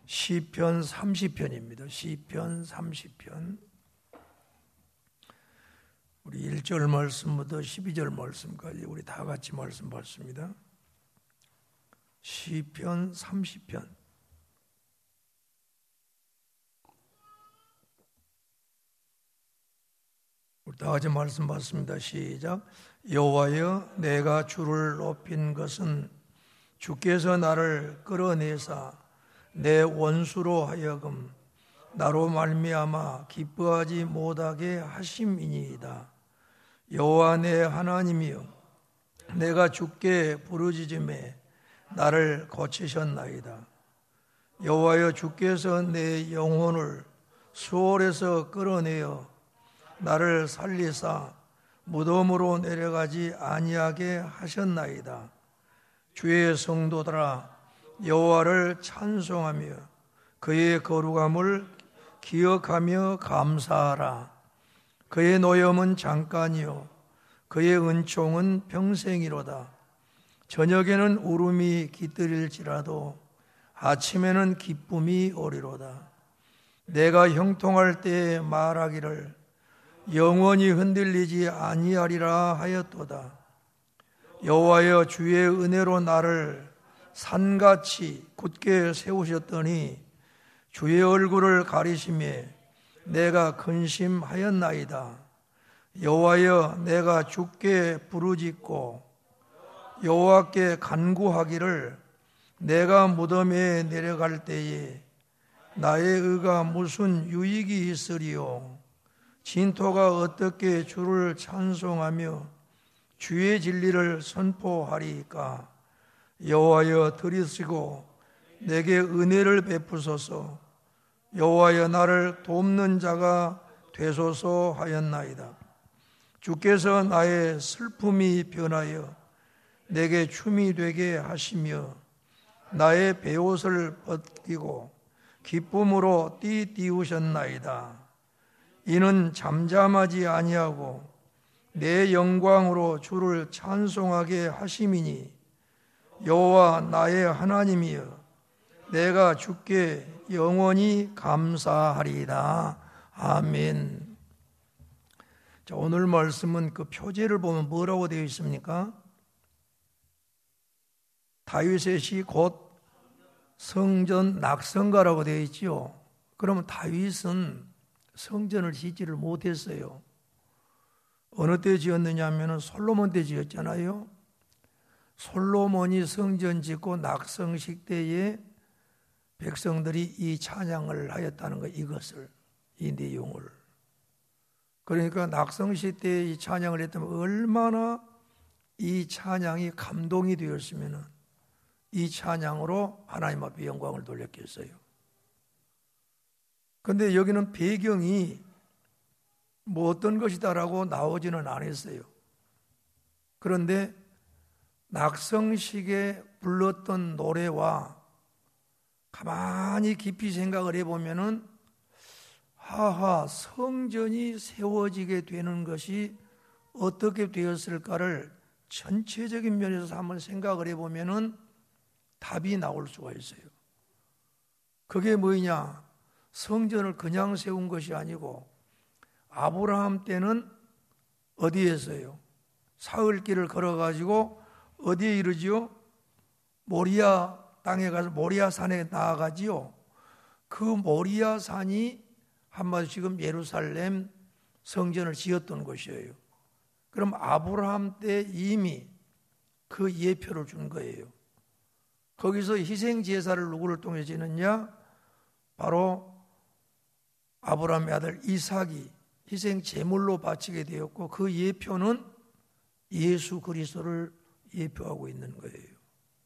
시편 30편입니다. 시편 30편. 우리 1절 말씀부터 12절 말씀까지 우리 다 같이 말씀 받습니다. 시편 30편. 우리 다 같이 말씀 받습니다. 시작. 여호와여, 내가 주를 높인 것은 주께서 나를 끌어내사 내 원수로 하여금 나로 말미암아 기뻐하지 못하게 하심이니이다. 여호와 내 하나님이여, 내가 주께 부르짖음에 나를 고치셨나이다. 여호와여, 주께서 내 영혼을 수월에서 끌어내어 나를 살리사 무덤으로 내려가지 아니하게 하셨나이다. 주의 성도들아, 여호와를 찬송하며 그의 거룩함을 기억하며 감사하라. 그의 노염은 잠깐이요 그의 은총은 평생이로다. 저녁에는 울음이 깃들일지라도 아침에는 기쁨이 오리로다. 내가 형통할 때에 말하기를 영원히 흔들리지 아니하리라 하였도다. 여호와여, 주의 은혜로 나를 산같이 굳게 세우셨더니 주의 얼굴을 가리심에 내가 근심하였나이다. 여호와여, 내가 주께 부르짖고 여호와께 간구하기를 내가 무덤에 내려갈 때에 나의 의가 무슨 유익이 있으리요. 진토가 어떻게 주를 찬송하며 주의 진리를 선포하리이까. 여호와여, 들으시고 내게 은혜를 베푸소서. 여호와여, 나를 돕는 자가 되소서 하였나이다. 주께서 나의 슬픔이 변하여 내게 춤이 되게 하시며 나의 베옷을 벗기고 기쁨으로 띠띠우셨나이다. 이는 잠잠하지 아니하고 내 영광으로 주를 찬송하게 하심이니 여호와 나의 하나님이여, 내가 주께 영원히 감사하리이다. 아멘. 자, 오늘 말씀은 그 표제를 보면 뭐라고 되어 있습니까? 다윗의 시 곧 성전 낙성가라고 되어 있지요. 그러면 다윗은 성전을 짓지를 못했어요. 어느 때 지었느냐 하면 솔로몬 때 지었잖아요. 솔로몬이 성전 짓고 낙성식 때에 백성들이 이 찬양을 하였다는 거, 이것을, 이 내용을. 그러니까 낙성식 때 이 찬양을 했다면 얼마나 이 찬양이 감동이 되었으면 이 찬양으로 하나님 앞에 영광을 돌렸겠어요. 그런데 여기는 배경이 뭐 어떤 것이다라고 나오지는 않았어요. 그런데 낙성식에 불렀던 노래와 가만히 깊이 생각을 해보면은 하하, 성전이 세워지게 되는 것이 어떻게 되었을까를 전체적인 면에서 한번 생각을 해보면은 답이 나올 수가 있어요. 그게 뭐냐? 성전을 그냥 세운 것이 아니고 아브라함 때는 어디에서요? 사흘길을 걸어가지고 어디에 이르지요? 모리아 땅에 가서 모리아 산에 나아가지요. 그 모리아 산이 한마디로 지금 예루살렘 성전을 지었던 곳이에요. 그럼 아브라함 때 이미 그 예표를 준 거예요. 거기서 희생 제사를 누구를 통해 지느냐? 바로 아브라함의 아들 이삭이 희생 제물로 바치게 되었고, 그 예표는 예수 그리스도를 예표하고 있는 거예요.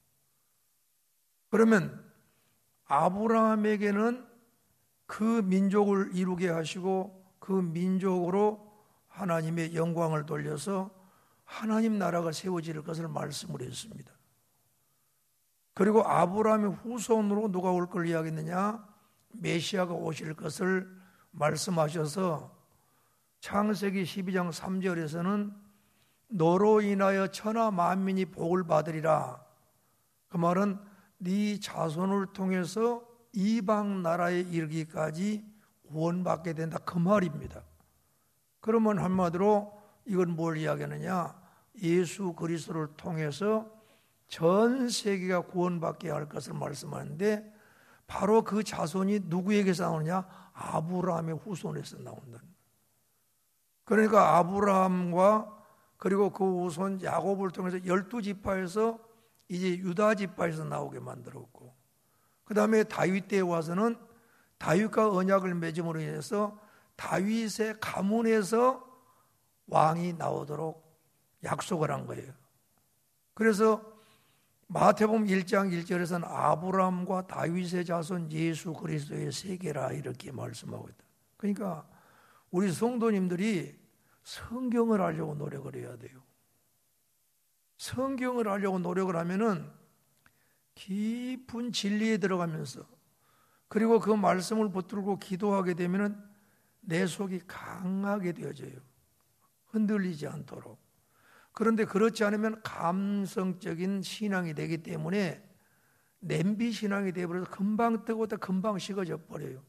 그러면 아브라함에게는 그 민족을 이루게 하시고 그 민족으로 하나님의 영광을 돌려서 하나님 나라가 세워질 것을 말씀을 했습니다. 그리고 아브라함의 후손으로 누가 올 걸 이야기했느냐? 메시아가 오실 것을 말씀하셔서 창세기 12장 3절에서는 너로 인하여 천하 만민이 복을 받으리라. 그 말은 네 자손을 통해서 이방 나라에 이르기까지 구원받게 된다, 그 말입니다. 그러면 한마디로 이건 뭘 이야기하느냐? 예수 그리스도를 통해서 전 세계가 구원받게 할 것을 말씀하는데, 바로 그 자손이 누구에게서 나오느냐? 아브라함의 후손에서 나온다는 거예요. 그러니까 아브라함과 그리고 그 후손 야곱을 통해서 12지파에서 이제 유다 지파에서 나오게 만들었고, 그 다음에 다윗 때에 와서는 다윗과 언약을 맺음으로 인해서 다윗의 가문에서 왕이 나오도록 약속을 한 거예요. 그래서 마태복음 1장 1절에서는 아브라함과 다윗의 자손 예수 그리스도의 세계라 이렇게 말씀하고 있다. 그러니까 우리 성도님들이 성경을 알려고 노력을 해야 돼요. 성경을 알려고 노력을 하면은 깊은 진리에 들어가면서, 그리고 그 말씀을 붙들고 기도하게 되면은 내 속이 강하게 되어져요. 흔들리지 않도록. 그런데 그렇지 않으면 감성적인 신앙이 되기 때문에 냄비 신앙이 되어버려서 금방 뜨거웠다 금방 식어져 버려요.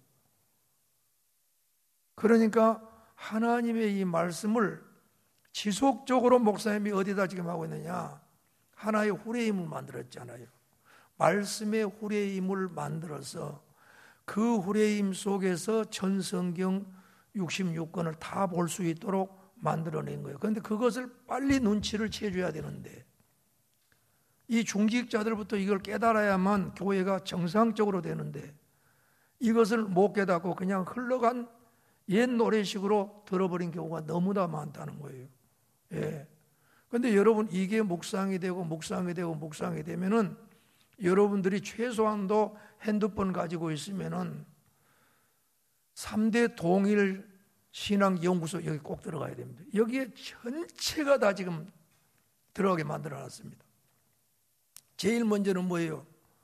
그러니까 하나님의 이 말씀을 지속적으로 목사님이 어디다 지금 하고 있느냐? 하나의 후레임을 만들었잖아요. 말씀의 후레임을 만들어서 그 후레임 속에서 전 성경 66권을 다 볼 수 있도록 만들어낸 거예요. 그런데 그것을 빨리 눈치를 채줘야 되는데, 이 중직자들부터 이걸 깨달아야만 교회가 정상적으로 되는데, 이것을 못 깨닫고 그냥 흘러간 옛 노래식으로 들어버린 경우가 너무나 많다는 거예요. 예. 근데 여러분, 이게 묵상이 되고 묵상이 되면은 여러분들이 최소한도 핸드폰 가지고 있으면은 3대 동일 신앙연구소 여기 꼭 들어가야 됩니다. 여기에 전체가 다 지금 들어가게 만들어놨습니다. 제일 먼저는 뭐예요?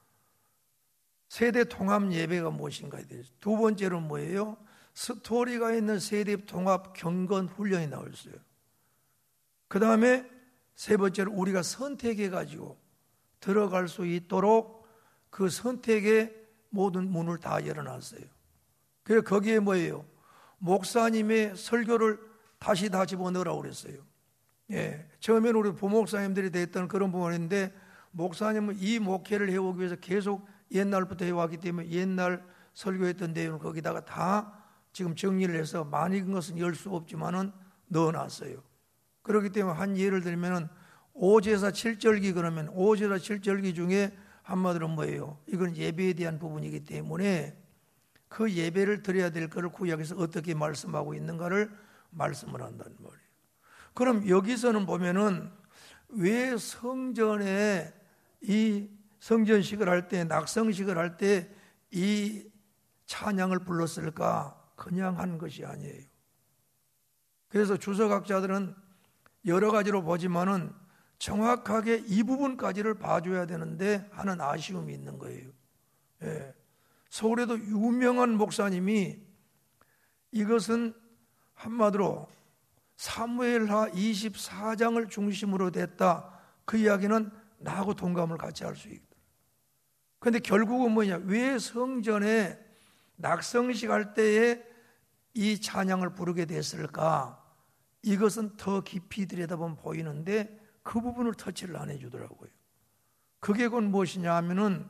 세대 통합 예배가 무엇인가에 대해서. 두 번째는 뭐예요? 스토리가 있는 세대 통합 경건 훈련이 나왔어요. 그 다음에 세 번째로 우리가 선택해가지고 들어갈 수 있도록 그 선택의 모든 문을 다 열어놨어요. 그래서 거기에 뭐예요? 목사님의 설교를 다시 다 집어넣으라고 그랬어요. 예, 처음에는 우리 부목사님들이 됐던 그런 부분인데, 목사님은 이 목회를 해오기 위해서 계속 옛날부터 해왔기 때문에 옛날 설교했던 내용을 거기다가 다 지금 정리를 해서 많은 것은 열 수 없지만은 넣어놨어요. 그렇기 때문에 한 예를 들면은 오제사 7절기, 그러면 오제사 7절기 중에 한마디로 뭐예요? 이건 예배에 대한 부분이기 때문에 그 예배를 드려야 될 것을 구약에서 어떻게 말씀하고 있는가를 말씀을 한다는 말이에요. 그럼 여기서는 보면은 왜 성전에 이 성전식을 할 때, 낙성식을 할 때 이 찬양을 불렀을까? 그냥 한 것이 아니에요. 그래서 주석학자들은 여러 가지로 보지만은 정확하게 이 부분까지를 봐줘야 되는데 하는 아쉬움이 있는 거예요. 예. 서울에도 유명한 목사님이 이것은 한마디로 사무엘하 24장을 중심으로 됐다, 그 이야기는 나하고 동감을 같이 할 수 있다. 그런데 결국은 뭐냐? 왜 성전에 낙성식 할 때에 이 찬양을 부르게 됐을까? 이것은 더 깊이 들여다보면 보이는데 그 부분을 터치를 안 해주더라고요. 그게 곧 무엇이냐 하면은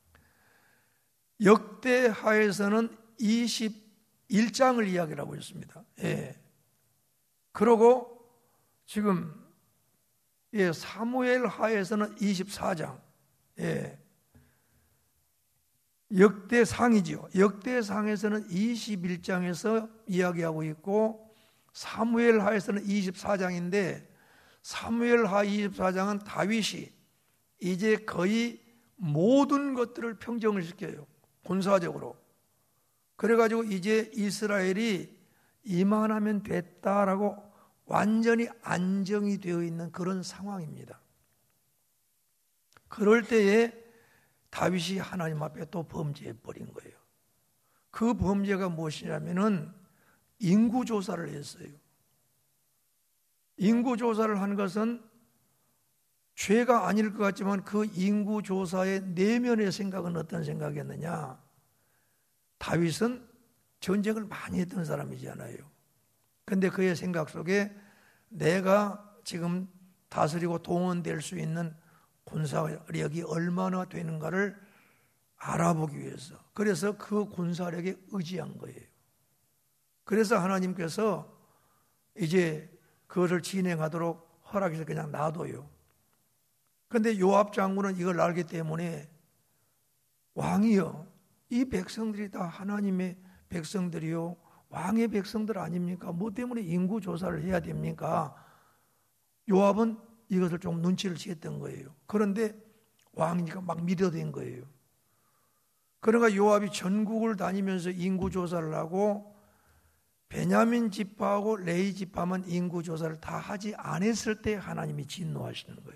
역대하에서는 21장을 이야기를 하고 있습니다. 예. 그러고 지금 사무엘하에서는 24장, 역대상이지요. 역대상에서는 21장에서 이야기하고 있고 사무엘하에서는 24장인데, 사무엘하 24장은 다윗이 이제 거의 모든 것들을 평정을 시켜요. 군사적으로. 그래가지고 이제 이스라엘이 이만하면 됐다라고 완전히 안정이 되어 있는 그런 상황입니다. 그럴 때에 다윗이 하나님 앞에 또 범죄해버린 거예요. 그 범죄가 무엇이냐면은 인구조사를 했어요. 인구조사를 한 것은 죄가 아닐 것 같지만 그 인구조사의 내면의 생각은 어떤 생각이었느냐? 다윗은 전쟁을 많이 했던 사람이잖아요. 근데 그의 생각 속에 내가 지금 다스리고 동원될 수 있는 군사력이 얼마나 되는가를 알아보기 위해서, 그래서 그 군사력에 의지한 거예요. 그래서 하나님께서 이제 그것을 진행하도록 허락해서 그냥 놔둬요. 그런데 요압 장군은 이걸 알기 때문에 왕이요, 이 백성들이 다 하나님의 백성들이요, 왕의 백성들 아닙니까? 뭐 때문에 인구 조사를 해야 됩니까? 요압은 이것을 좀 눈치를 채었던 거예요. 그런데 왕이니까 막 밀어댄 거예요. 그러니까 요압이 전국을 다니면서 인구 조사를 하고 베냐민 지파하고 레위 지파만 인구 조사를 다 하지 않았을 때 하나님이 진노하시는 거예요.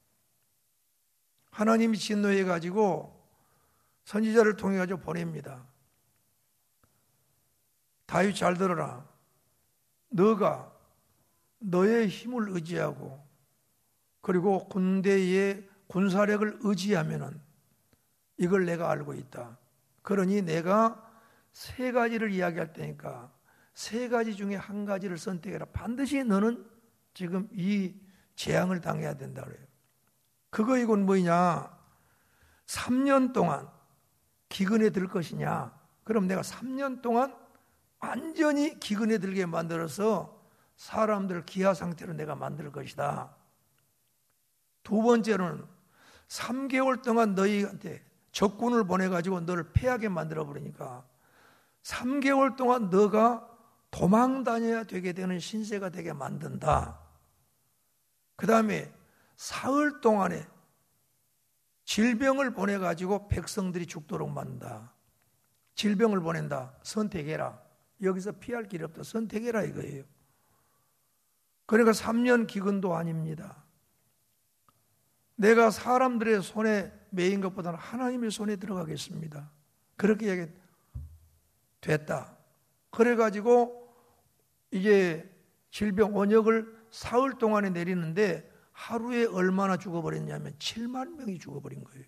하나님이 진노해 가지고 선지자를 통해 가지고 보냅니다. 다윗 잘 들어라. 너가 너의 힘을 의지하고 그리고 군대의 군사력을 의지하면은 이걸 내가 알고 있다. 그러니 내가 세 가지를 이야기할 테니까 세 가지 중에 한 가지를 선택해라. 반드시 너는 지금 이 재앙을 당해야 된다 그래요. 그거 이건 뭐냐? 3년 동안 기근에 들 것이냐? 그럼 내가 3년 동안 완전히 기근에 들게 만들어서 사람들을 기아 상태로 내가 만들 것이다. 두 번째로는 3개월 동안 너희한테 적군을 보내가지고 너를 패하게 만들어 버리니까 3개월 동안 너가 도망 다녀야 되게 되는 신세가 되게 만든다. 그 다음에 사흘 동안에 질병을 보내가지고 백성들이 죽도록 만든다. 질병을 보낸다. 선택해라. 여기서 피할 길이 없다. 선택해라 이거예요. 그러니까 3년 기근도 아닙니다. 내가 사람들의 손에 매인 것보다는 하나님의 손에 들어가겠습니다. 그렇게 이야기 됐다. 그래가지고 이제 질병 원역을 사흘 동안에 내리는데 하루에 얼마나 죽어버렸냐면 7만 명이 죽어버린 거예요.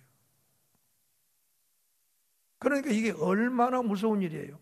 그러니까 이게 얼마나 무서운 일이에요.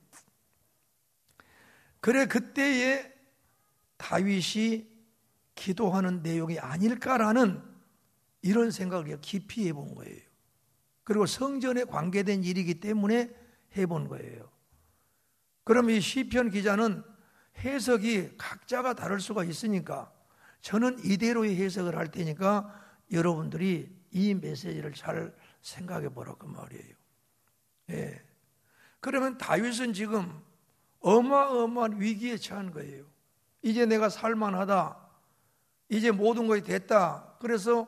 그래 그때에 다윗이 기도하는 내용이 아닐까라는 이런 생각을 깊이 해본 거예요. 그리고 성전에 관계된 일이기 때문에 해본 거예요. 그럼 이 시편 기자는 해석이 각자가 다를 수가 있으니까 저는 이대로의 해석을 할 테니까 여러분들이 이 메시지를 잘 생각해 보라고 말이에요. 예. 그러면 다윗은 지금 어마어마한 위기에 처한 거예요. 이제 내가 살만하다. 이제 모든 것이 됐다. 그래서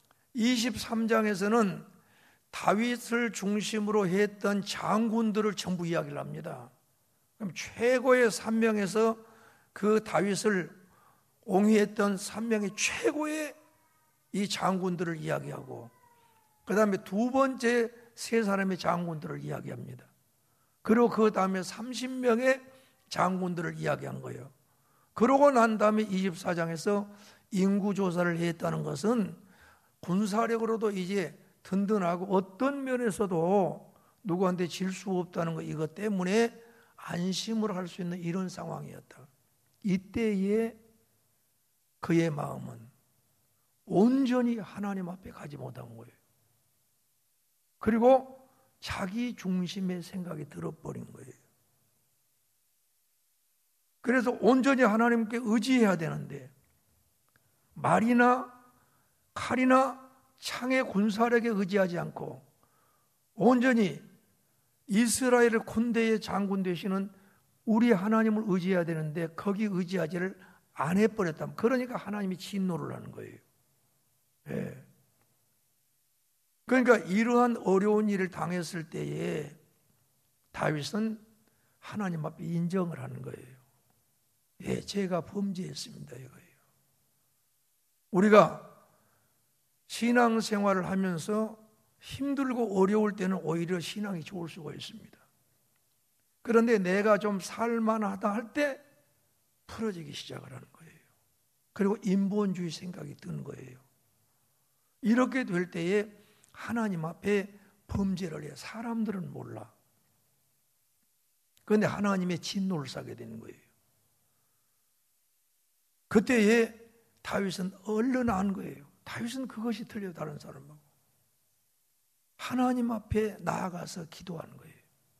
23장에서는 다윗을 중심으로 했던 장군들을 전부 이야기를 합니다. 그럼 최고의 3명에서 그 다윗을 옹이했던 3명의 최고의 이 장군들을 이야기하고 그 다음에 두 번째 세 사람의 장군들을 이야기합니다. 그리고 그 다음에 30명의 장군들을 이야기한 거예요. 그러고 난 다음에 24장에서 인구조사를 했다는 것은 군사력으로도 이제 든든하고 어떤 면에서도 누구한테 질 수 없다는 것, 이것 때문에 안심을 할 수 있는 이런 상황이었다. 이때에 그의 마음은 온전히 하나님 앞에 가지 못한 거예요. 그리고 자기 중심의 생각이 들어버린 거예요. 그래서 온전히 하나님께 의지해야 되는데 말이나 칼이나 창의 군사력에 의지하지 않고 온전히 이스라엘의 군대의 장군 되시는 우리 하나님을 의지해야 되는데 거기 의지하지를 안 해버렸다면 그러니까 하나님이 진노를 하는 거예요. 예. 그러니까 이러한 어려운 일을 당했을 때에 다윗은 하나님 앞에 인정을 하는 거예요. 예, 제가 범죄했습니다 이거예요. 우리가 신앙생활을 하면서 힘들고 어려울 때는 오히려 신앙이 좋을 수가 있습니다. 그런데 내가 좀 살만하다 할 때 풀어지기 시작을 하는 거예요. 그리고 인본주의 생각이 드는 거예요. 이렇게 될 때에 하나님 앞에 범죄를 해요. 사람들은 몰라. 그런데 하나님의 진노를 사게 되는 거예요. 그때에 다윗은 얼른 안 거예요. 다윗은 그것이 틀려 다른 사람하고. 하나님 앞에 나아가서 기도하는 거예요.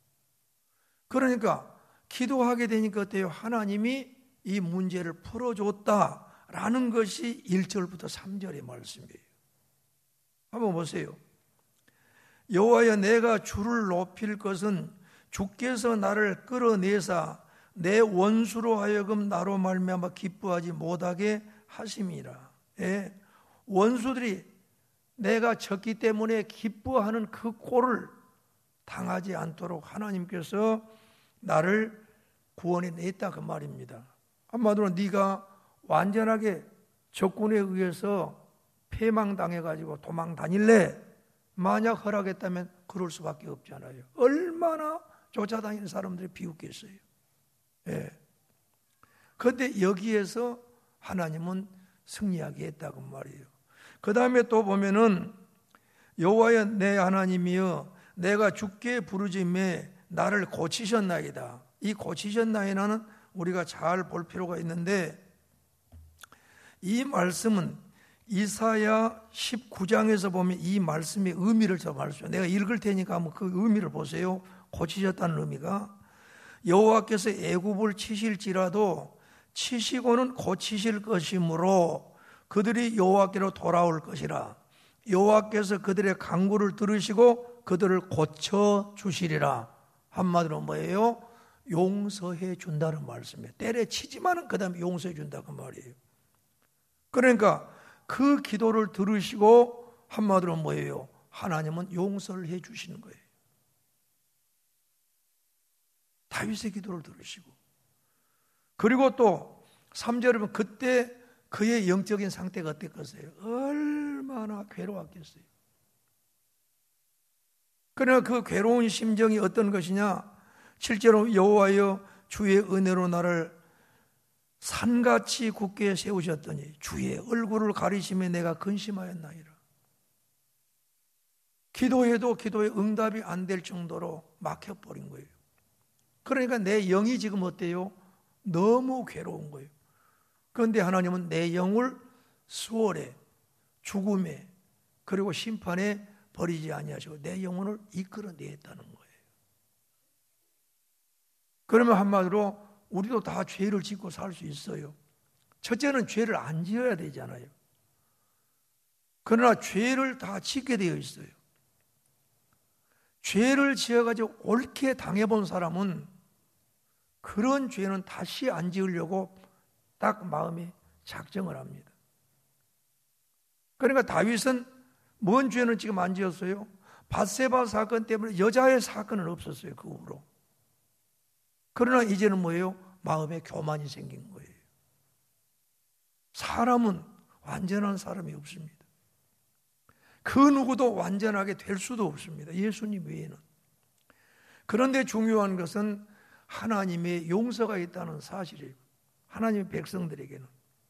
그러니까 기도하게 되니까 어때요? 하나님이 이 문제를 풀어줬다라는 것이 1절부터 3절의 말씀이에요. 한번 보세요. 여호와여, 내가 주를 높일 것은 주께서 나를 끌어내사 내 원수로 하여금 나로 말미암아 기뻐하지 못하게 하심이라. 예, 원수들이 내가 졌기 때문에 기뻐하는 그 꼴을 당하지 않도록 하나님께서 나를 구원해 냈다 그 말입니다. 한마디로 네가 완전하게 적군에 의해서 패망당해가지고 도망 다닐래? 만약 허락했다면 그럴 수밖에 없잖아요. 얼마나 쫓아다니는 사람들이 비웃겠어요. 예. 그런데 여기에서 하나님은 승리하게 했다고 말이에요. 그 다음에 또 보면은 여호와여 내 하나님이여 내가 주께 부르짖매 나를 고치셨나이다. 이 고치셨나이다는 우리가 잘 볼 필요가 있는데, 이 말씀은 이사야 19장에서 보면 이 말씀의 의미를 저 말씀, 내가 읽을 테니까 한번 그 의미를 보세요. 고치셨다는 의미가, 여호와께서 애굽을 치실지라도 치시고는 고치실 것이므로 그들이 여호와께로 돌아올 것이라. 여호와께서 그들의 간구를 들으시고 그들을 고쳐 주시리라. 한마디로 뭐예요? 용서해 준다는 말씀이에요. 때려치지만은 그 다음에 용서해 준다 그 말이에요. 그러니까 그 기도를 들으시고 한마디로 뭐예요? 하나님은 용서를 해 주시는 거예요. 다윗의 기도를 들으시고, 그리고 또 3절에 보면 그때 그의 영적인 상태가 어땠겠어요? 얼마나 괴로웠겠어요. 그러나 그 괴로운 심정이 어떤 것이냐? 7절로 여호와여 주의 은혜로 나를 산같이 굳게 세우셨더니 주의 얼굴을 가리심에 내가 근심하였나이다. 기도해도 기도에 응답이 안 될 정도로 막혀버린 거예요. 그러니까 내 영이 지금 어때요? 너무 괴로운 거예요. 그런데 하나님은 내 영을 수월에, 죽음에, 그리고 심판에 버리지 아니하시고 내 영혼을 이끌어내었다는 거예요. 그러면 한마디로 우리도 다 죄를 짓고 살 수 있어요. 첫째는 죄를 안 지어야 되잖아요. 그러나 죄를 다 짓게 되어 있어요. 죄를 지어가지고 옳게 당해본 사람은 그런 죄는 다시 안 지으려고 딱 마음에 작정을 합니다. 그러니까 다윗은 뭔 죄는 지금 안 지었어요? 밧세바 사건 때문에 여자의 사건은 없었어요, 그 후로. 그러나 이제는 뭐예요? 마음에 교만이 생긴 거예요. 사람은 완전한 사람이 없습니다. 그 누구도 완전하게 될 수도 없습니다. 예수님 외에는. 그런데 중요한 것은 하나님의 용서가 있다는 사실이에요. 하나님의 백성들에게는.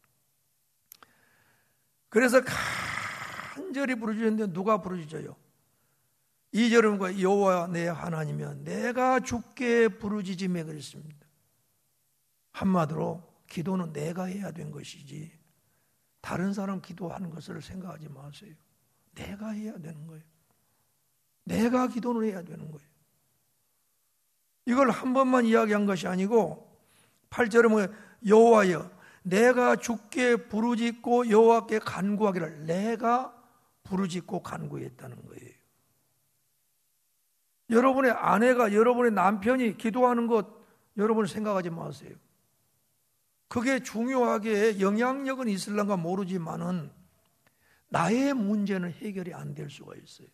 그래서 간절히 부르짖었는데 누가 부르짖어요? 2절은 여호와 내 하나님이여 내가 주께 부르짖음에 그랬습니다. 한마디로 기도는 내가 해야 된 것이지 다른 사람 기도하는 것을 생각하지 마세요. 내가 해야 되는 거예요. 내가 기도를 해야 되는 거예요. 이걸 한 번만 이야기한 것이 아니고 8절에 뭐예요? 여호와여 내가 주께 부르짖고 여호와께 간구하기를 내가 부르짖고 간구했다는 거예요. 여러분의 아내가 여러분의 남편이 기도하는 것 여러분 생각하지 마세요. 그게 중요하게 영향력은 있을런가 모르지만은 나의 문제는 해결이 안 될 수가 있어요.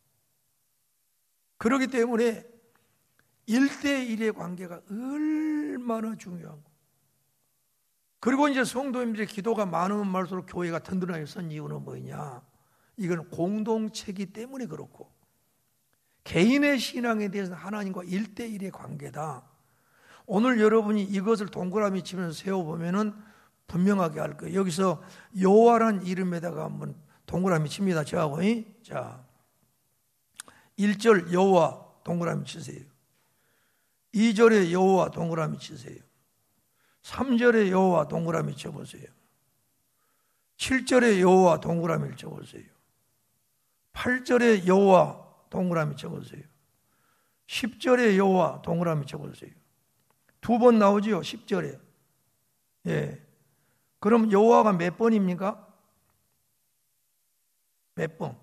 그렇기 때문에 1대1의 관계가 얼마나 중요하고, 그리고 이제 성도님들의 기도가 많으면 많을수록 교회가 든든하게 선 이유는 뭐냐? 이건 공동체이기 때문에 그렇고, 개인의 신앙에 대해서는 하나님과 1대1의 관계다. 오늘 여러분이 이것을 동그라미 치면서 세워보면은 분명하게 알 거예요. 여기서 여호와라는 이름에다가 한번 동그라미 칩니다. 저하고. 자, 1절 여호와 동그라미 치세요. 2절에 여호와 동그라미 치세요. 3절에 여호와 동그라미 쳐보세요. 7절에 여호와 동그라미를 쳐보세요. 8절에 여호와 동그라미 쳐보세요. 10절에 여호와 동그라미 쳐보세요. 2번 나오지요, 10절에. 예. 그럼 여호와가 몇 번입니까? 몇 번?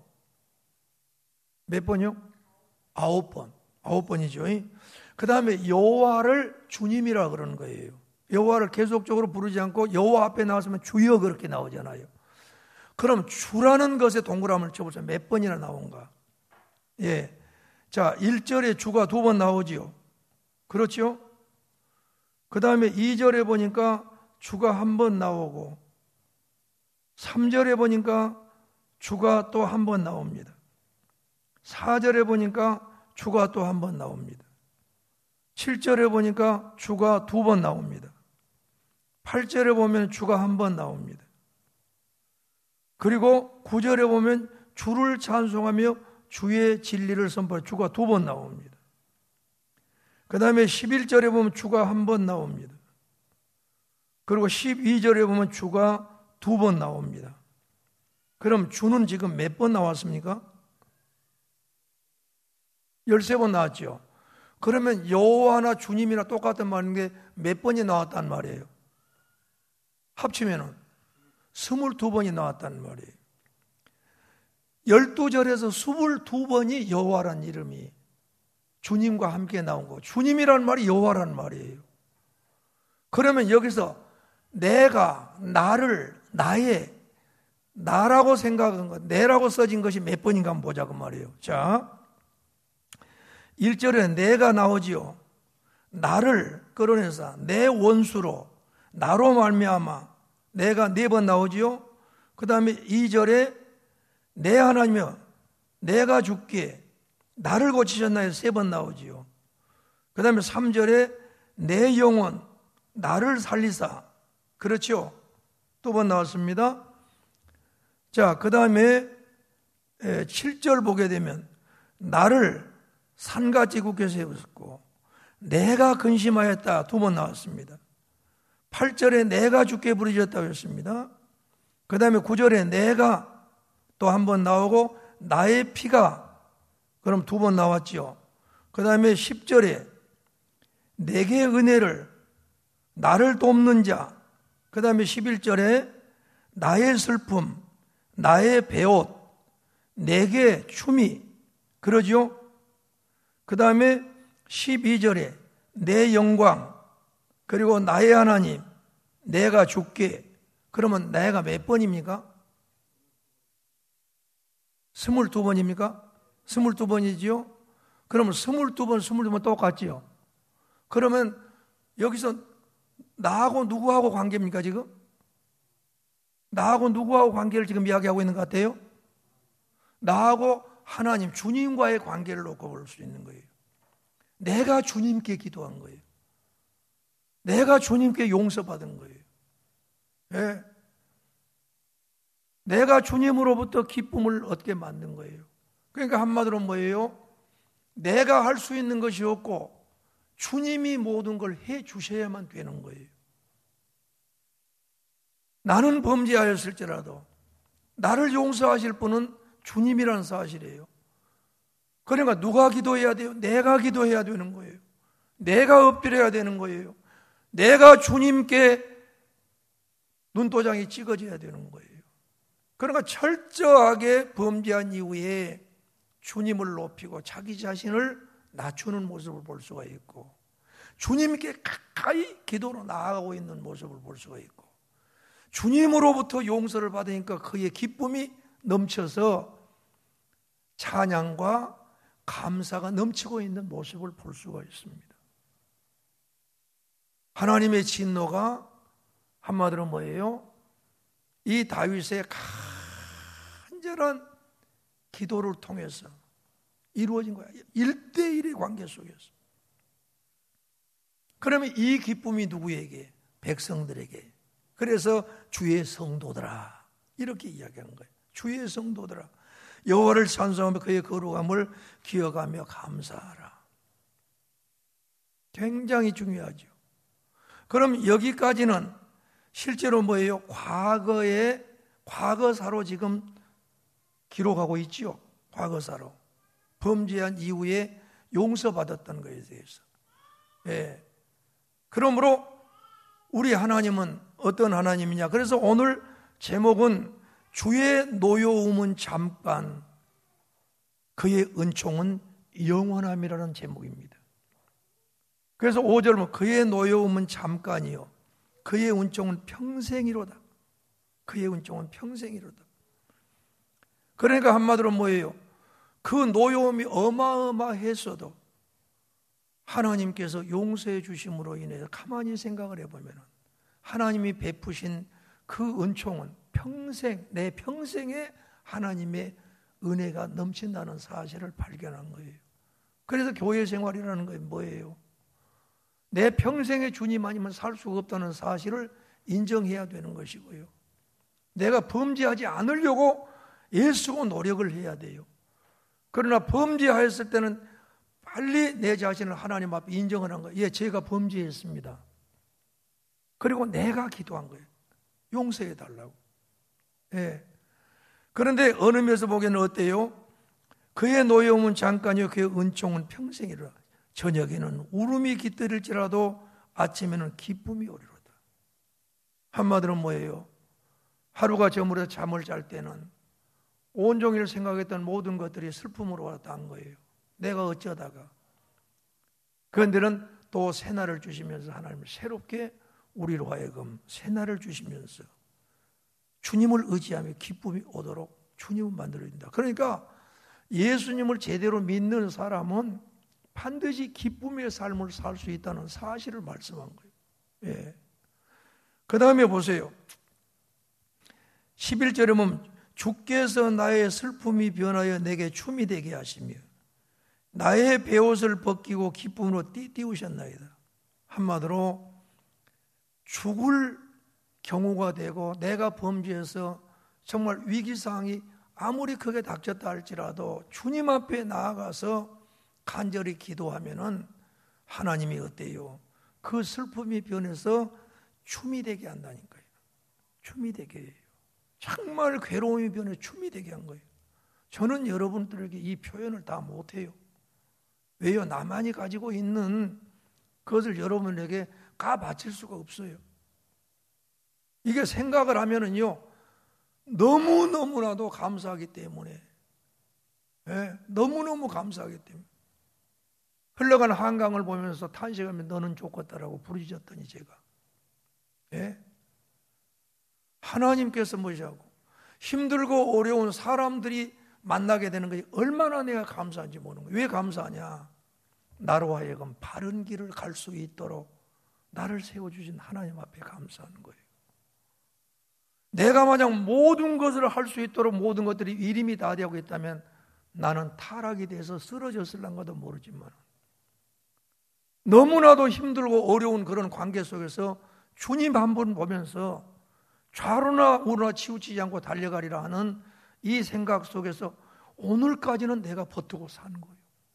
몇 번이요? 9번. 9번이죠. 그 다음에 여호와를 주님이라 그러는 거예요. 여호와를 계속적으로 부르지 않고 여호와 앞에 나왔으면 주여 그렇게 나오잖아요. 그럼 주라는 것에 동그라미를 쳐보세요. 몇 번이나 나온가? 예. 자, 1절에 주가 2번 나오지요. 그렇죠? 그 다음에 2절에 보니까 주가 1번 나오고 3절에 보니까 주가 또 1번 나옵니다. 4절에 보니까 주가 또 1번 나옵니다. 7절에 보니까 주가 2번 나옵니다. 8절에 보면 주가 1번 나옵니다. 그리고 9절에 보면 주를 찬송하며 주의 진리를 선포해 주가 2번 나옵니다. 그 다음에 11절에 보면 주가 1번 나옵니다. 그리고 12절에 보면 주가 2번 나옵니다. 그럼 주는 지금 몇 번 나왔습니까? 13번 나왔죠. 그러면 여호와나 주님이나 똑같은 말인데 몇 번이 나왔단 말이에요? 합치면은 22번이 나왔단 말이에요. 12절에서 22번이 여호와란 이름이 주님과 함께 나온 거. 주님이라는 말이 여호와란 말이에요. 그러면 여기서 내가, 나를, 나라고 생각한 것, 내라고 써진 것이 몇 번인가 한번 보자 그 말이에요. 자, 1절에 내가 나오지요. 나를 끌어내서 내 원수로 나로 말미암아 내가 4번 나오지요. 그 다음에 2절에 내 하나님이여 내가 죽게 나를 고치셨나 해서 3번 나오지요. 그 다음에 3절에 내 영혼 나를 살리사, 그렇죠? 2번 나왔습니다. 자, 그 다음에 7절 보게 되면 나를 산같이 굳게 세우셨고 내가 근심하였다 2번 나왔습니다. 8절에 내가 주께 부르짖었다고 했습니다. 그 다음에 9절에 내가 또 한 번 나오고 나의 피가 그럼 2번 나왔죠. 그 다음에 10절에 내게 은혜를 나를 돕는 자, 그 다음에 11절에 나의 슬픔 나의 배옷 내게 춤이, 그러죠. 그 다음에 12절에 내 영광, 그리고 나의 하나님 내가 죽게. 그러면 내가 몇 번입니까? 22번입니까? 22번이지요? 그러면 22번 똑같지요? 그러면 여기서 나하고 누구하고 관계입니까 지금? 나하고 누구하고 관계를 지금 이야기하고 있는 것 같아요? 나하고 하나님, 주님과의 관계를 놓고 볼 수 있는 거예요. 내가 주님께 기도한 거예요. 내가 주님께 용서받은 거예요. 네. 내가 주님으로부터 기쁨을 얻게 만든 거예요. 그러니까 한마디로 뭐예요? 내가 할 수 있는 것이 없고 주님이 모든 걸 해 주셔야만 되는 거예요. 나는 범죄하였을지라도 나를 용서하실 분은 주님이라는 사실이에요. 그러니까 누가 기도해야 돼요? 내가 기도해야 되는 거예요. 내가 엎드려야 되는 거예요. 내가 주님께 눈도장이 찍어져야 되는 거예요. 그러니까 철저하게 범죄한 이후에 주님을 높이고 자기 자신을 낮추는 모습을 볼 수가 있고 주님께 가까이 기도로 나아가고 있는 모습을 볼 수가 있고 주님으로부터 용서를 받으니까 그의 기쁨이 넘쳐서 찬양과 감사가 넘치고 있는 모습을 볼 수가 있습니다. 하나님의 진노가 한마디로 뭐예요? 이 다윗의 간절한 기도를 통해서 이루어진 거야. 1대1의 관계 속에서. 그러면 이 기쁨이 누구에게? 백성들에게. 그래서 주의 성도들아 이렇게 이야기하는 거예요. 주의 성도들아 여호와를 찬송하며 그의 거룩함을 기억하며 감사하라. 굉장히 중요하죠. 그럼 여기까지는 실제로 뭐예요? 과거사로 지금 기록하고 있지요. 과거사로. 범죄한 이후에 용서받았던 것에 대해서. 예. 그러므로 우리 하나님은 어떤 하나님이냐? 그래서 오늘 제목은 주의 노여움은 잠깐, 그의 은총은 영원함이라는 제목입니다. 그래서 5절 그의 노여움은 잠깐이요 그의 은총은 평생이로다. 그의 은총은 평생이로다. 그러니까 한마디로 뭐예요? 그 노여움이 어마어마했어도 하나님께서 용서해 주심으로 인해서 가만히 생각을 해보면 하나님이 베푸신 그 은총은 평생, 내 평생에 하나님의 은혜가 넘친다는 사실을 발견한 거예요. 그래서 교회 생활이라는 건 뭐예요? 내 평생에 주님 아니면 살 수가 없다는 사실을 인정해야 되는 것이고요. 내가 범죄하지 않으려고 애쓰고 노력을 해야 돼요. 그러나 범죄하였을 때는 빨리 내 자신을 하나님 앞에 인정을 한 거예요. 예, 제가 범죄했습니다. 그리고 내가 기도한 거예요. 용서해 달라고. 예. 그런데 어느 면에서 보기에는 어때요? 그의 노여움은 잠깐이요 그의 은총은 평생이라. 저녁에는 울음이 깃들일지라도 아침에는 기쁨이 오리로다. 한마디로 뭐예요? 하루가 저물어 잠을 잘 때는 온종일 생각했던 모든 것들이 슬픔으로 왔다는 거예요. 내가 어쩌다가. 그런데는 또 새날을 주시면서 하나님은 새롭게 우리로 하여금 새날을 주시면서 주님을 의지하며 기쁨이 오도록 주님을 만들어준다. 그러니까 예수님을 제대로 믿는 사람은 반드시 기쁨의 삶을 살 수 있다는 사실을 말씀한 거예요. 예. 그 다음에 보세요. 11절에 보면 주께서 나의 슬픔이 변하여 내게 춤이 되게 하시며 나의 베옷을 벗기고 기쁨으로 띠우셨나이다. 한마디로 죽을 경우가 되고 내가 범죄해서 정말 위기상황이 아무리 크게 닥쳤다 할지라도 주님 앞에 나아가서 간절히 기도하면은 하나님이 어때요? 그 슬픔이 변해서 춤이 되게 한다니까요. 춤이 되게 해요. 정말 괴로움이 변해 춤이 되게 한 거예요. 저는 여러분들에게 이 표현을 다 못해요. 왜요? 나만이 가지고 있는 그것을 여러분에게 바칠 수가 없어요. 이게 생각을 하면은요, 너무너무나도 감사하기 때문에, 예, 너무너무 감사하기 때문에. 흘러가는 한강을 보면서 탄식하면 너는 좋겠다라고 부르짖었더니 제가, 예? 하나님께서 뭐시하고 힘들고 어려운 사람들이 만나게 되는 것이 얼마나 내가 감사한지 모르는 거예요. 왜 감사하냐? 나로 하여금 바른 길을 갈 수 있도록 나를 세워주신 하나님 앞에 감사하는 거예요. 내가 만약 모든 것을 할 수 있도록 모든 것들이 이름이 다 되고 있다면 나는 타락이 돼서 쓰러졌을랑가도 모르지만 너무나도 힘들고 어려운 그런 관계 속에서 주님 한 분 보면서 좌로나 우로나 치우치지 않고 달려가리라 하는 이 생각 속에서 오늘까지는 내가 버티고 사는 거예요.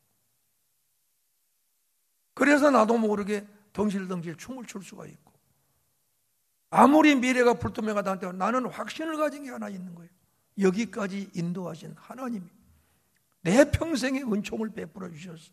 그래서 나도 모르게 덩실덩실 춤을 출 수가 있고 아무리 미래가 불투명하다 한때 나는 확신을 가진 게 하나 있는 거예요. 여기까지 인도하신 하나님이 내 평생의 은총을 베풀어 주셨어.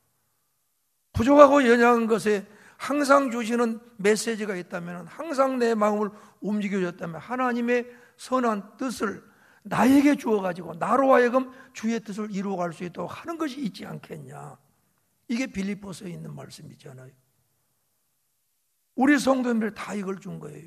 부족하고 연약한 것에 항상 주시는 메시지가 있다면, 항상 내 마음을 움직여줬다면 하나님의 선한 뜻을 나에게 주어가지고 나로 하여금 주의 뜻을 이루어갈 수 있도록 하는 것이 있지 않겠냐. 이게 빌립보서에 있는 말씀이잖아요. 우리 성도님들 다 이걸 준 거예요.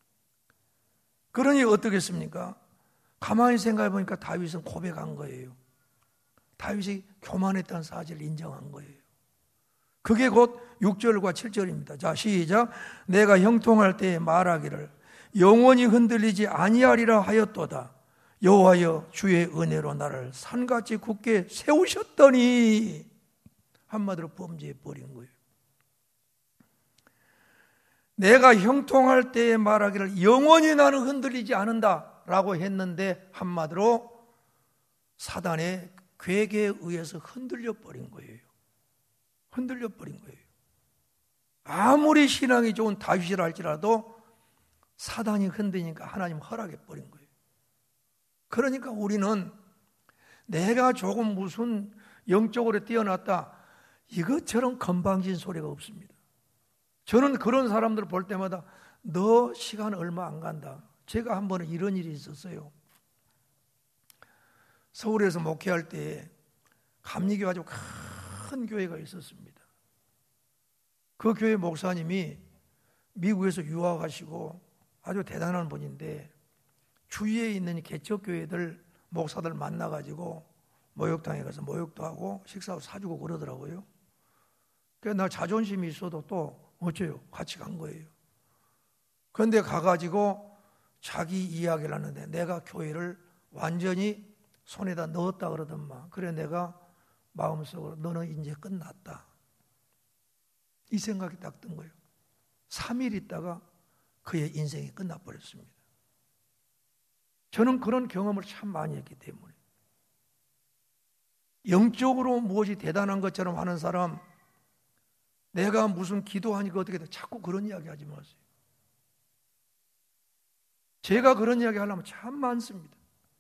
그러니 어떻겠습니까? 가만히 생각해 보니까 다윗은 고백한 거예요. 다윗이 교만했다는 사실을 인정한 거예요. 그게 곧 6절과 7절입니다. 자, 시작. 내가 형통할 때에 말하기를 영원히 흔들리지 아니하리라 하였도다. 여호와여 주의 은혜로 나를 산같이 굳게 세우셨더니, 한마디로 범죄해 버린 거예요. 내가 형통할 때에 말하기를 영원히 나는 흔들리지 않는다 라고 했는데 한마디로 사단의 괴계에 의해서 흔들려 버린 거예요. 흔들려 버린 거예요. 아무리 신앙이 좋은 다윗이라 할지라도 사단이 흔드니까 하나님 허락해 버린 거예요. 그러니까 우리는 내가 조금 무슨 영적으로 뛰어났다, 이것처럼 건방진 소리가 없습니다. 저는 그런 사람들을 볼 때마다 너 시간 얼마 안 간다. 제가 한 번은 이런 일이 있었어요. 서울에서 목회할 때 감리교 아주 큰 교회가 있었습니다. 그 교회 목사님이 미국에서 유학하시고 아주 대단한 분인데 주위에 있는 개척교회들 목사들 만나가지고 목욕탕에 가서 목욕도 하고 식사도 사주고 그러더라고요. 그래서 나 자존심이 있어도 또 어째요? 같이 간 거예요. 그런데 가가지고 자기 이야기를 하는데 내가 교회를 완전히 손에다 넣었다 그러더만. 그래 내가 마음속으로 너는 이제 끝났다. 이 생각이 딱 든 거예요. 3일 있다가 그의 인생이 끝나버렸습니다. 저는 그런 경험을 참 많이 했기 때문에 영적으로 무엇이 대단한 것처럼 하는 사람, 내가 무슨 기도하니까 어떻게 돼? 자꾸 그런 이야기 하지 마세요. 제가 그런 이야기 하려면 참 많습니다.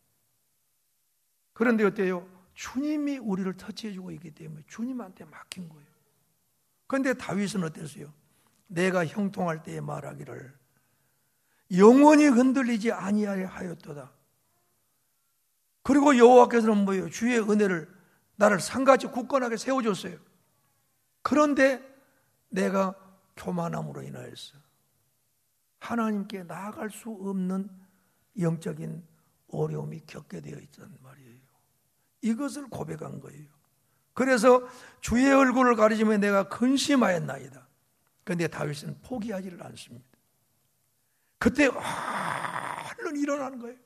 그런데 어때요? 주님이 우리를 터치해주고 있기 때문에 주님한테 맡긴 거예요. 그런데 다윗은 어땠어요? 내가 형통할 때에 말하기를 영원히 흔들리지 아니하였도다. 그리고 여호와께서는 뭐예요? 주의 은혜를 나를 산같이 굳건하게 세워줬어요. 그런데 내가 교만함으로 인하여서 하나님께 나아갈 수 없는 영적인 어려움이 겪게 되어 있단 말이에요. 이것을 고백한 거예요. 그래서 주의 얼굴을 가리지며 내가 근심하였나이다. 그런데 다윗은 포기하지를 않습니다. 그때 얼른 일어나는 거예요.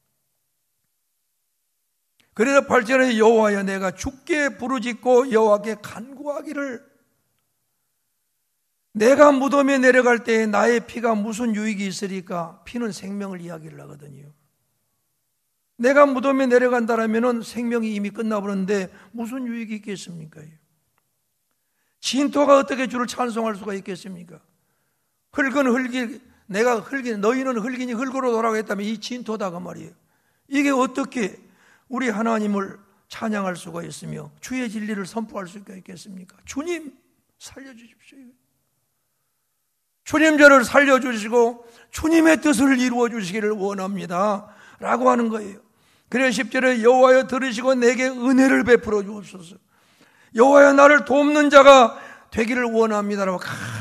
그래서 8절에 여호와여 내가 주께 부르짖고 여호와께 간구하기를, 내가 무덤에 내려갈 때에 나의 피가 무슨 유익이 있으리까? 피는 생명을 이야기를 하거든요. 내가 무덤에 내려간다라면 생명이 이미 끝나버렸는데 무슨 유익이 있겠습니까? 진토가 어떻게 주를 찬송할 수가 있겠습니까? 흙은 흙이, 내가 흙이, 너희는 흙이니 흙으로 돌아가 했다면 이 진토다 그 말이에요. 이게 어떻게 우리 하나님을 찬양할 수가 있으며 주의 진리를 선포할 수가 있겠습니까? 주님 살려주십시오. 주님 저를 살려주시고 주님의 뜻을 이루어 주시기를 원합니다 라고 하는 거예요. 그래서 10절에 여호와여 들으시고 내게 은혜를 베풀어 주옵소서. 여호와여 나를 돕는 자가 되기를 원합니다라고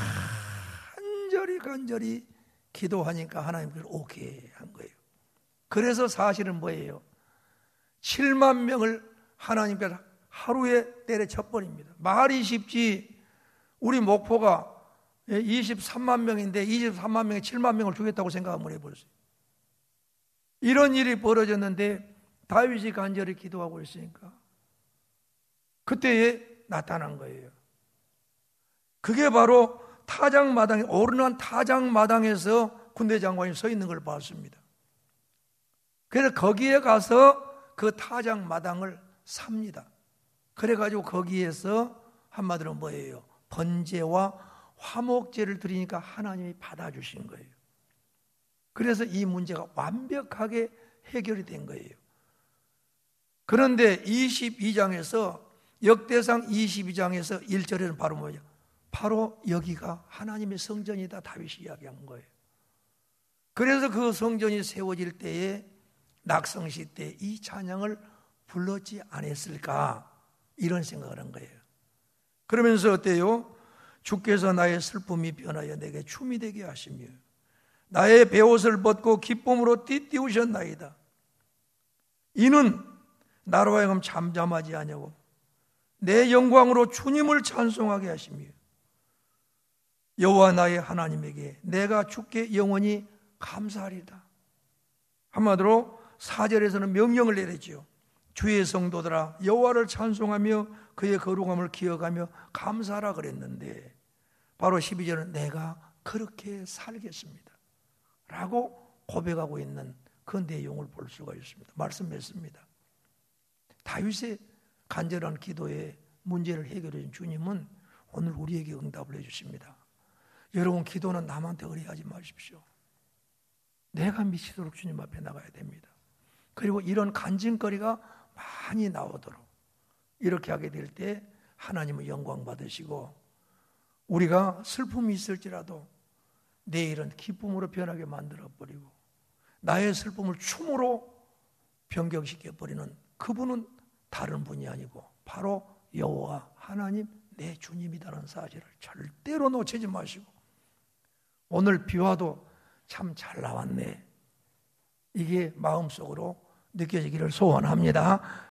간절히 기도하니까 하나님께서 오케이 한 거예요. 그래서 사실은 뭐예요? 7만 명을 하나님께서 하루에 때려쳐버립니다. 말이 쉽지 우리 목포가 23만 명인데 23만 명에 7만 명을 죽였다고 생각 한번 해보세요. 이런 일이 벌어졌는데 다윗이 간절히 기도하고 있으니까 그때에 나타난 거예요. 그게 바로 타작마당에, 오르난 타작마당에서 군대 장관이 서 있는 걸 봤습니다. 그래서 거기에 가서 그 타작마당을 삽니다. 그래가지고 거기에서 한마디로 뭐예요? 번제와 화목제를 드리니까 하나님이 받아주신 거예요. 그래서 이 문제가 완벽하게 해결이 된 거예요. 그런데 22장에서 역대상 22장에서 1절에는 바로 뭐냐? 바로 여기가 하나님의 성전이다 다윗이 이야기한 거예요. 그래서 그 성전이 세워질 때에 낙성시 때 이 찬양을 불렀지 않았을까 이런 생각을 한 거예요. 그러면서 어때요? 주께서 나의 슬픔이 변하여 내게 춤이 되게 하시며 나의 베옷을 벗고 기쁨으로 띠띠우셨나이다. 이는 나로 하여금 잠잠하지 아니하고 내 영광으로 주님을 찬송하게 하시며 여호와 나의 하나님에게 내가 주께 영원히 감사하리다. 한마디로 4절에서는 명령을 내렸죠. 주의 성도들아 여호와를 찬송하며 그의 거룩함을 기억하며 감사하라 그랬는데 바로 12절은 내가 그렇게 살겠습니다 라고 고백하고 있는 그 내용을 볼 수가 있습니다. 말씀 맺습니다. 다윗의 간절한 기도에 문제를 해결해 준 주님은 오늘 우리에게 응답을 해 주십니다. 여러분, 기도는 남한테 의뢰하지 마십시오. 내가 미치도록 주님 앞에 나가야 됩니다. 그리고 이런 간증거리가 많이 나오도록 이렇게 하게 될 때 하나님은 영광 받으시고, 우리가 슬픔이 있을지라도 내일은 기쁨으로 변하게 만들어버리고 나의 슬픔을 춤으로 변경시켜버리는 그분은 다른 분이 아니고 바로 여호와 하나님 내 주님이라는 사실을 절대로 놓치지 마시고, 오늘 비와도 참 잘 나왔네, 이게 마음속으로 느껴지기를 소원합니다.